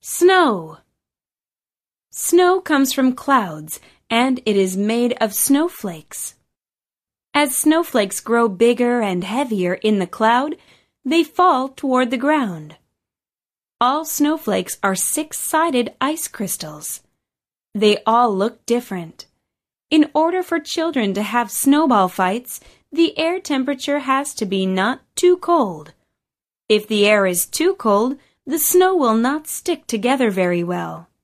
Snow. Snow comes from clouds, and it is made of snowflakes. As snowflakes grow bigger and heavier in the cloud, they fall toward the ground. All snowflakes are six-sided ice crystals. They all look different. In order for children to have snowball fights, the air temperature has to be not too cold. If the air is too cold, the snow will not stick together very well.